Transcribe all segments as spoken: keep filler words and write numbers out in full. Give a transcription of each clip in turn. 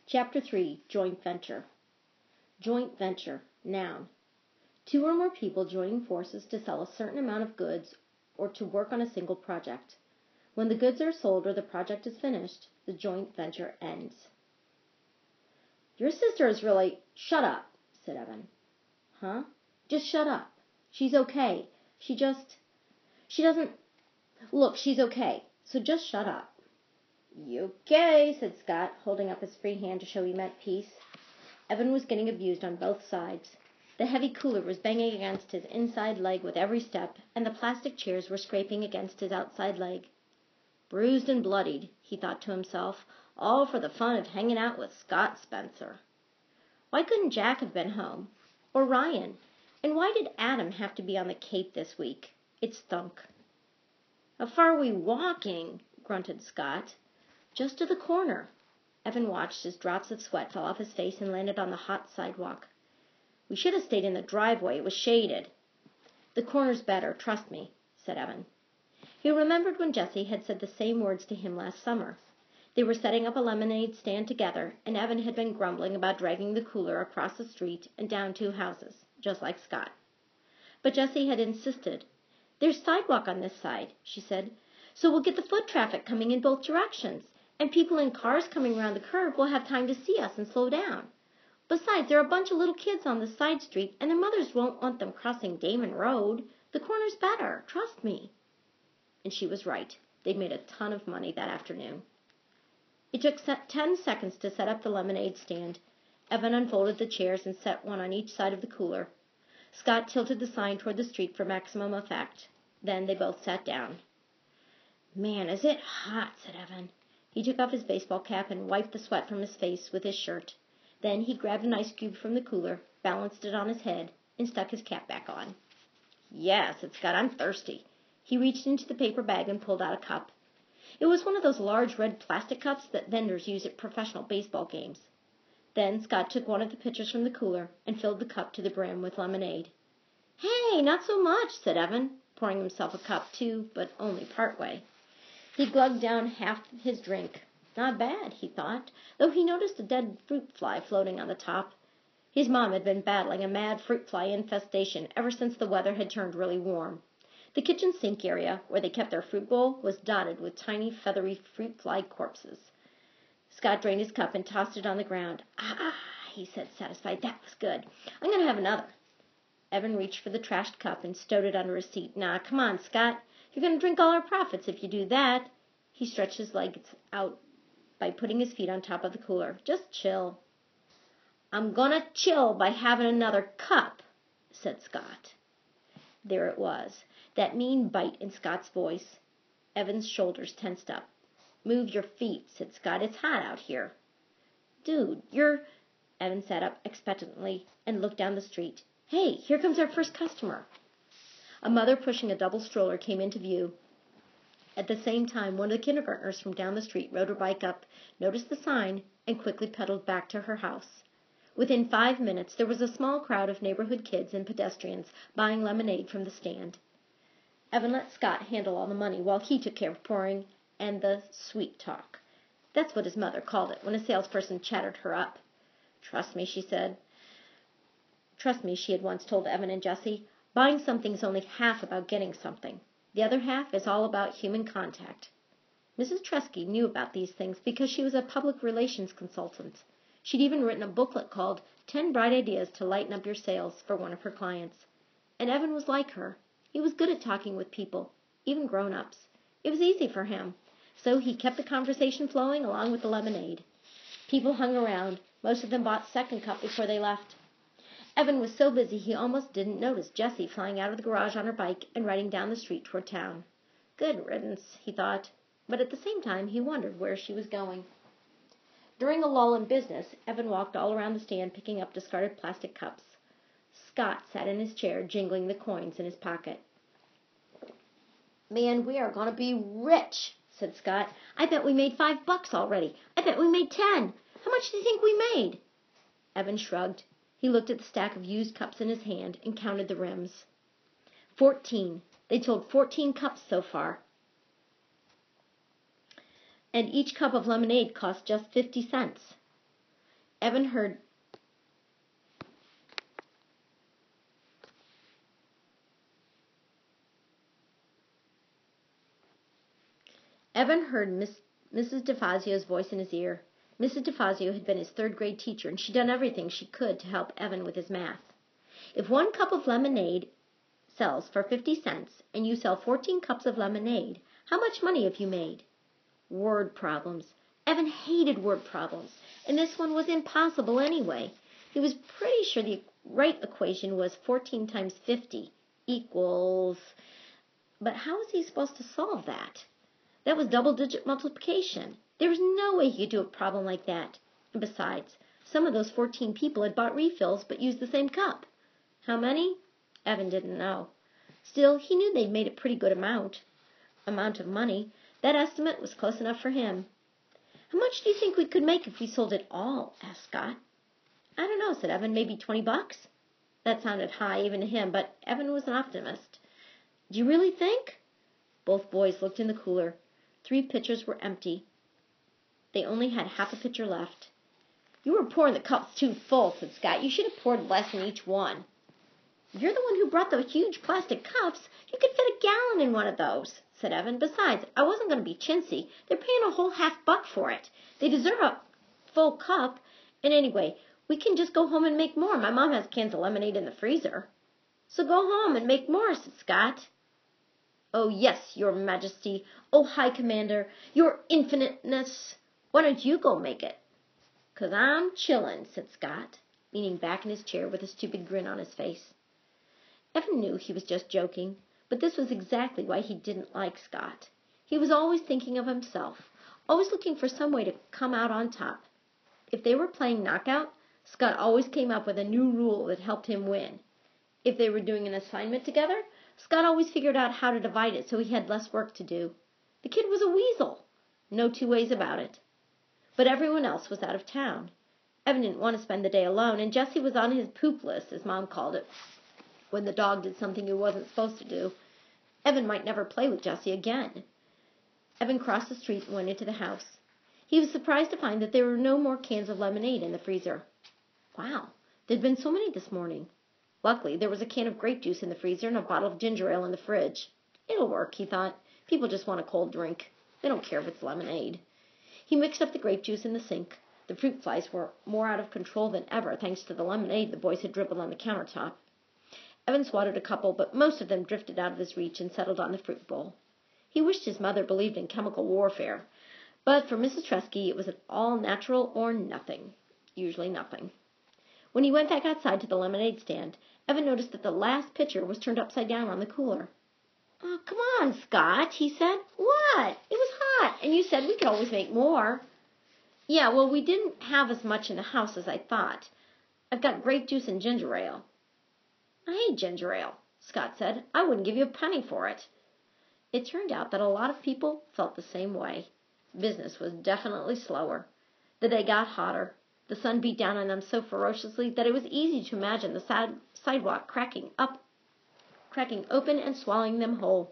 Chapter three. Joint Venture. Joint venture. Noun. Two or more people joining forces to sell a certain amount of goods or to work on a single project. When the goods are sold or the project is finished, the joint venture ends. Your sister is really... Shut up, said Evan. Huh? Just shut up. She's okay. She just... She doesn't... Look, she's okay, so just shut up. You okay, said Scott, holding up his free hand to show he meant peace. Evan was getting abused on both sides. The heavy cooler was banging against his inside leg with every step, and the plastic chairs were scraping against his outside leg. Bruised and bloodied, he thought to himself, all for the fun of hanging out with Scott Spencer. Why couldn't Jack have been home? Or Ryan? And why did Adam have to be on the Cape this week? It stunk. How far are we walking? Grunted Scott. Just to the corner. Evan watched as drops of sweat fell off his face and landed on the hot sidewalk. We should have stayed in the driveway. It was shaded. The corner's better, trust me, said Evan. He remembered when Jessie had said the same words to him last summer. They were setting up a lemonade stand together, and Evan had been grumbling about dragging the cooler across the street and down two houses, just like Scott. But Jessie had insisted. There's sidewalk on this side, she said, so we'll get the foot traffic coming in both directions, and people in cars coming around the curve will have time to see us and slow down. Besides, there are a bunch of little kids on the side street, and their mothers won't want them crossing Damon Road. The corner's better, trust me. And she was right. They'd made a ton of money that afternoon. It took ten seconds to set up the lemonade stand. Evan unfolded the chairs and set one on each side of the cooler. Scott tilted the sign toward the street for maximum effect. Then they both sat down. Man, is it hot, said Evan. He took off his baseball cap and wiped the sweat from his face with his shirt. Then he grabbed an ice cube from the cooler, balanced it on his head, and stuck his cap back on. Yeah, said Scott, I'm thirsty. He reached into the paper bag and pulled out a cup. It was one of those large red plastic cups that vendors use at professional baseball games. Then Scott took one of the pitchers from the cooler and filled the cup to the brim with lemonade. Hey, not so much, said Evan, pouring himself a cup too, but only part way. He glugged down half his drink. Not bad, he thought, though he noticed a dead fruit fly floating on the top. His mom had been battling a mad fruit fly infestation ever since the weather had turned really warm. The kitchen sink area, where they kept their fruit bowl, was dotted with tiny, feathery fruit fly corpses. Scott drained his cup and tossed it on the ground. Ah, he said, satisfied. That was good. I'm going to have another. Evan reached for the trashed cup and stowed it under his seat. Nah, come on, Scott. You're going to drink all our profits if you do that. He stretched his legs out by putting his feet on top of the cooler. Just chill. I'm going to chill by having another cup, said Scott. There it was, that mean bite in Scott's voice. Evan's shoulders tensed up. Move your feet, said Scott. It's hot out here. Dude, you're... Evan sat up expectantly and looked down the street. Hey, here comes our first customer. A mother pushing a double stroller came into view. At the same time, one of the kindergartners from down the street rode her bike up, noticed the sign, and quickly pedaled back to her house. Within five minutes, there was a small crowd of neighborhood kids and pedestrians buying lemonade from the stand. Evan let Scott handle all the money while he took care of pouring and the sweet talk. That's what his mother called it when a salesperson chattered her up. Trust me, she said. Trust me, she had once told Evan and Jessie, buying something's only half about getting something. The other half is all about human contact. Missus Tresky knew about these things because she was a public relations consultant. She'd even written a booklet called Ten Bright Ideas to Lighten Up Your Sales for one of her clients. And Evan was like her. He was good at talking with people, even grown-ups. It was easy for him, so he kept the conversation flowing along with the lemonade. People hung around. Most of them bought second cup before they left. Evan was so busy he almost didn't notice Jessie flying out of the garage on her bike and riding down the street toward town. Good riddance, he thought, but at the same time he wondered where she was going. During a lull in business, Evan walked all around the stand picking up discarded plastic cups. Scott sat in his chair, jingling the coins in his pocket. Man, we are going to be rich, said Scott. I bet we made five bucks already. I bet we made ten. How much do you think we made? Evan shrugged. He looked at the stack of used cups in his hand and counted the rims. Fourteen. They'd sold fourteen cups so far. And each cup of lemonade cost just fifty cents. Evan heard Evan heard Miss, Missus DeFazio's voice in his ear. Missus DeFazio had been his third-grade teacher, and she'd done everything she could to help Evan with his math. If one cup of lemonade sells for fifty cents, and you sell fourteen cups of lemonade, how much money have you made? Word problems. Evan hated word problems, and this one was impossible anyway. He was pretty sure the right equation was fourteen times fifty equals... But how was he supposed to solve that? That was double-digit multiplication. There was no way he could do a problem like that. And besides, some of those fourteen people had bought refills but used the same cup. How many? Evan didn't know. Still, he knew they'd made a pretty good amount. Amount of money. That estimate was close enough for him. How much do you think we could make if we sold it all? Asked Scott. I don't know, said Evan. Maybe twenty bucks? That sounded high even to him, but Evan was an optimist. Do you really think? Both boys looked in the cooler. Three pitchers were empty. They only had half a pitcher left. You were pouring the cups too full, said Scott. You should have poured less in each one. You're the one who brought the huge plastic cups. You could fit a gallon in one of those, said Evan. Besides, I wasn't going to be chintzy. They're paying a whole half buck for it. They deserve a full cup. And anyway, we can just go home and make more. My mom has cans of lemonade in the freezer. So go home and make more, said Scott. Oh, yes, your majesty. Oh, high commander, your infiniteness. Why don't you go make it? 'Cause I'm chillin', said Scott, leaning back in his chair with a stupid grin on his face. Evan knew he was just joking, but this was exactly why he didn't like Scott. He was always thinking of himself, always looking for some way to come out on top. If they were playing knockout, Scott always came up with a new rule that helped him win. If they were doing an assignment together, Scott always figured out how to divide it so he had less work to do. The kid was a weasel. No two ways about it. But everyone else was out of town. Evan didn't want to spend the day alone, and Jessie was on his poop list, as Mom called it, when the dog did something he wasn't supposed to do. Evan might never play with Jessie again. Evan crossed the street and went into the house. He was surprised to find that there were no more cans of lemonade in the freezer. Wow, there'd been so many this morning. Luckily, there was a can of grape juice in the freezer and a bottle of ginger ale in the fridge. It'll work, he thought. People just want a cold drink. They don't care if it's lemonade. He mixed up the grape juice in the sink. The fruit flies were more out of control than ever, thanks to the lemonade the boys had dribbled on the countertop. Evan swatted a couple, but most of them drifted out of his reach and settled on the fruit bowl. He wished his mother believed in chemical warfare, but for Missus Tresky it was an all natural or nothing. Usually nothing. When he went back outside to the lemonade stand, Evan noticed that the last pitcher was turned upside down on the cooler. Oh, come on, Scott, he said. What? It was hot, and you said we could always make more. Yeah, well, we didn't have as much in the house as I thought. I've got grape juice and ginger ale. I hate ginger ale, Scott said. I wouldn't give you a penny for it. It turned out that a lot of people felt the same way. Business was definitely slower. The day got hotter. The sun beat down on them so ferociously that it was easy to imagine the sad sidewalk cracking up, cracking open and swallowing them whole.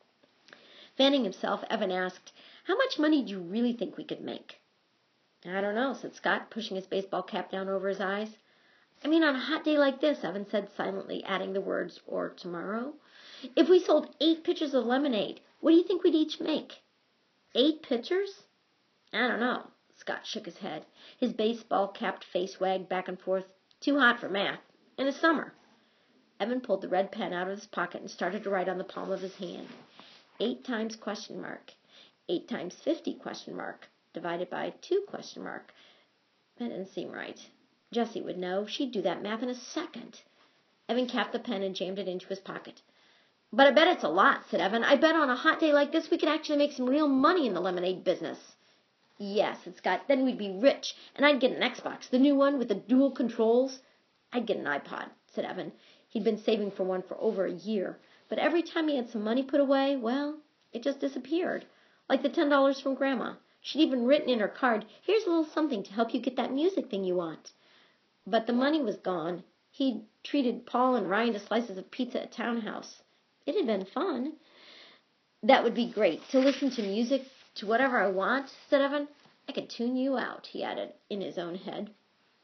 Fanning himself, Evan asked, How much money do you really think we could make? I don't know, said Scott, pushing his baseball cap down over his eyes. I mean, on a hot day like this, Evan said silently, adding the words, or tomorrow. If we sold eight pitchers of lemonade, what do you think we'd each make? Eight pitchers? I don't know. Scott shook his head. His baseball-capped face wagged back and forth. Too hot for math. In the summer. Evan pulled the red pen out of his pocket and started to write on the palm of his hand. Eight times question mark. Eight times fifty question mark. Divided by two question mark. That didn't seem right. Jessie would know. She'd do that math in a second. Evan capped the pen and jammed it into his pocket. But I bet it's a lot, said Evan. I bet on a hot day like this we could actually make some real money in the lemonade business. Yes, said Scott. Then we'd be rich, and I'd get an Xbox, the new one with the dual controls. I'd get an iPod, said Evan. He'd been saving for one for over a year, but every time he had some money put away, well, it just disappeared, like the ten dollars from Grandma. She'd even written in her card, Here's a little something to help you get that music thing you want. But the money was gone. He'd treated Paul and Ryan to slices of pizza at Townhouse. It had been fun. That would be great, to listen to music to whatever I want, said Evan. I could tune you out, he added in his own head.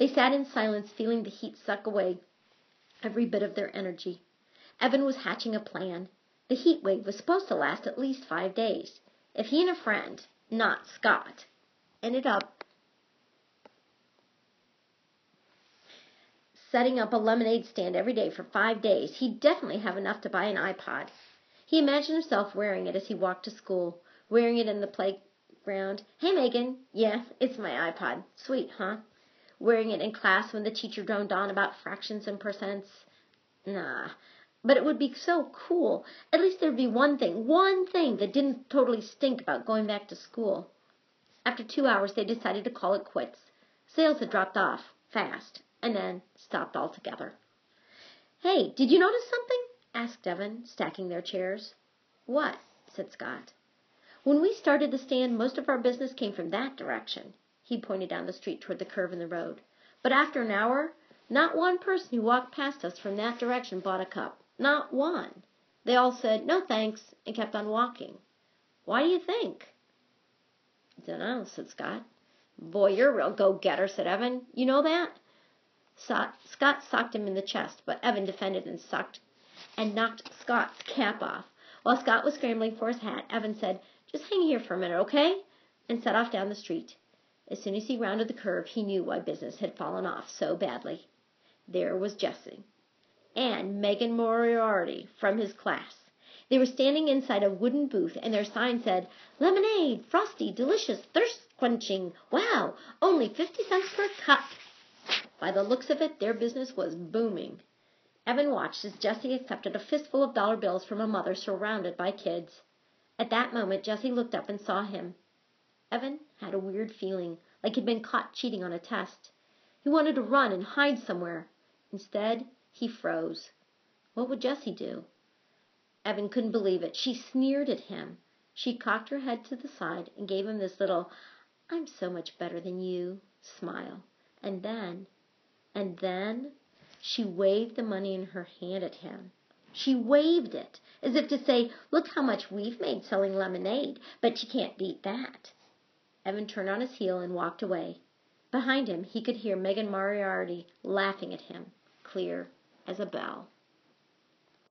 They sat in silence, feeling the heat suck away every bit of their energy. Evan was hatching a plan. The heat wave was supposed to last at least five days. If he and a friend, not Scott, ended up setting up a lemonade stand every day for five days, he'd definitely have enough to buy an iPod. He imagined himself wearing it as he walked to school, wearing it in the playground. Hey, Megan. Yeah, it's my iPod. Sweet, huh? Wearing it in class when the teacher droned on about fractions and percents. Nah, but it would be so cool. At least there'd be one thing, one thing that didn't totally stink about going back to school. After two hours, they decided to call it quits. Sales had dropped off, fast, and then stopped altogether. Hey, did you notice something? Asked Evan, stacking their chairs. What? Said Scott. When we started the stand, most of our business came from that direction. He pointed down the street toward the curve in the road. But after an hour, not one person who walked past us from that direction bought a cup. Not one. They all said, no thanks, and kept on walking. Why do you think? Dunno, said Scott. Boy, you're a real go-getter, said Evan. You know that? Scott socked him in the chest, but Evan defended and socked and knocked Scott's cap off. While Scott was scrambling for his hat, Evan said, just hang here for a minute, okay? And set off down the street. As soon as he rounded the curve, he knew why business had fallen off so badly. There was Jesse and Megan Moriarty from his class. They were standing inside a wooden booth, and their sign said, Lemonade, frosty, delicious, thirst-quenching. Wow, only fifty cents per cup. By the looks of it, their business was booming. Evan watched as Jesse accepted a fistful of dollar bills from a mother surrounded by kids. At that moment, Jesse looked up and saw him. Evan had a weird feeling, like he'd been caught cheating on a test. He wanted to run and hide somewhere. Instead, he froze. What would Jessie do? Evan couldn't believe it. She sneered at him. She cocked her head to the side and gave him this little, I'm so much better than you, smile. And then, and then, she waved the money in her hand at him. She waved it, as if to say, look how much we've made selling lemonade, but you can't beat that. Evan turned on his heel and walked away. Behind him, he could hear Megan Moriarty laughing at him, clear as a bell.